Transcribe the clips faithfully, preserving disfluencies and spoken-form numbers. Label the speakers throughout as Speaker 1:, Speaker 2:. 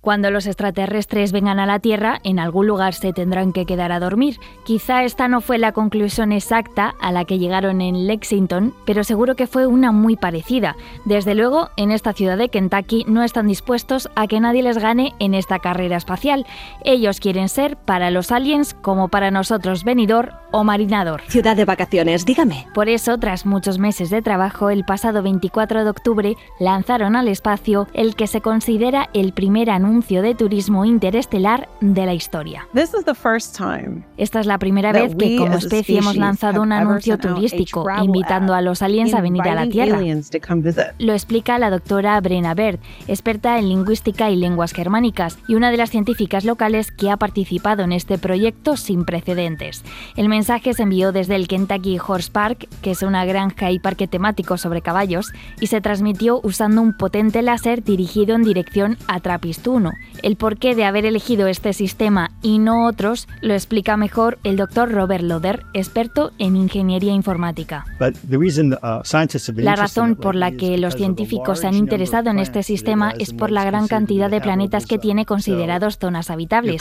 Speaker 1: Cuando los extraterrestres vengan a la Tierra, en algún lugar se tendrán que quedar a dormir. Quizá esta no fue la conclusión exacta a la que llegaron en Lexington, pero seguro que fue una muy parecida. Desde luego, en esta ciudad de Kentucky no están dispuestos a que nadie les gane en esta carrera espacial. Ellos quieren ser, para los aliens, como para nosotros, venidor o marinador.
Speaker 2: Ciudad de vacaciones, dígame.
Speaker 1: Por eso, tras muchos meses de trabajo, el pasado veinticuatro de octubre lanzaron al espacio el que se considera el primer anuncio de turismo interestelar de la historia. Esta es la primera vez que como especie hemos lanzado un anuncio turístico invitando a los aliens a venir a la Tierra. Lo explica la doctora Brenna Baird, experta en lingüística y lenguas germánicas y una de las científicas locales que ha participado en este proyecto sin precedentes. El mensaje se envió desde el Kentucky Horse Park, que es una granja y parque temático sobre caballos, y se transmitió usando un potente láser dirigido en dirección a TRAPPIST uno. El porqué de haber elegido este sistema y no otros lo explica mejor el doctor Robert Loder, experto en ingeniería informática. La razón por la que los científicos se han interesado en este sistema es por la gran cantidad de planetas que tiene considerados zonas habitables.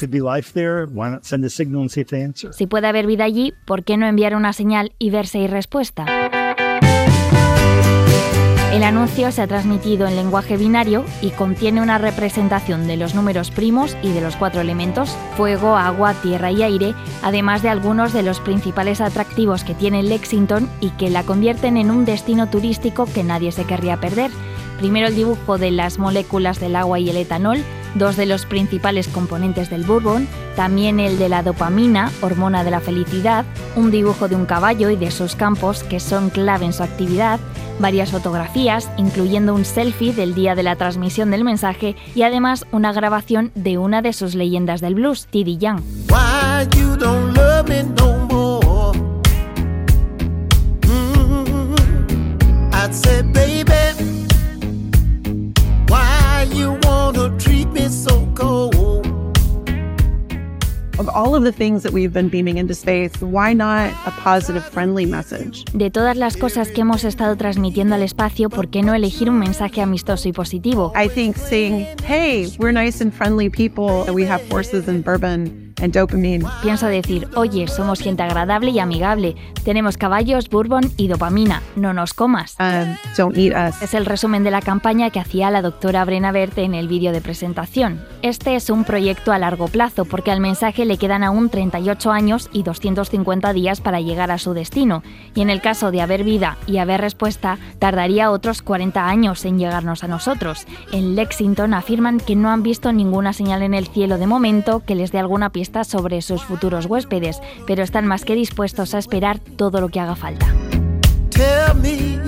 Speaker 1: Si puede haber vida allí, ¿por qué no enviar una señal y ver si hay respuesta? El anuncio se ha transmitido en lenguaje binario y contiene una representación de los números primos y de los cuatro elementos, fuego, agua, tierra y aire, además de algunos de los principales atractivos que tiene Lexington y que la convierten en un destino turístico que nadie se querría perder. Primero el dibujo de las moléculas del agua y el etanol, dos de los principales componentes del bourbon, también el de la dopamina, hormona de la felicidad, un dibujo de un caballo y de sus campos que son clave en su actividad, varias fotografías, incluyendo un selfie del día de la transmisión del mensaje y además una grabación de una de sus leyendas del blues, Teddy Young. Why you don't love me no more? Mm-hmm. I'd say, baby, why you wanna treat me so cold?
Speaker 3: Of all of the things that we've been beaming into space, why not a positive, friendly message?
Speaker 1: De todas las cosas que hemos estado transmitiendo al espacio, ¿por qué no elegir un mensaje amistoso y positivo?
Speaker 3: I think saying, hey, we're nice and friendly people, and we have horses and bourbon and dopamine.
Speaker 1: Pienso decir, oye, somos gente agradable y amigable, tenemos caballos, bourbon y dopamina, no nos comas.
Speaker 3: Um, don't eat us.
Speaker 1: Es el resumen de la campaña que hacía la doctora Brenna Baird en el vídeo de presentación. Este es un proyecto a largo plazo porque al mensaje le quedan aún treinta y ocho años y doscientos cincuenta días para llegar a su destino, y en el caso de haber vida y haber respuesta, tardaría otros cuarenta años en llegarnos a nosotros. En Lexington afirman que no han visto ninguna señal en el cielo de momento que les dé alguna pista sobre sus futuros huéspedes, pero están más que dispuestos a esperar todo lo que haga falta.
Speaker 4: Tell me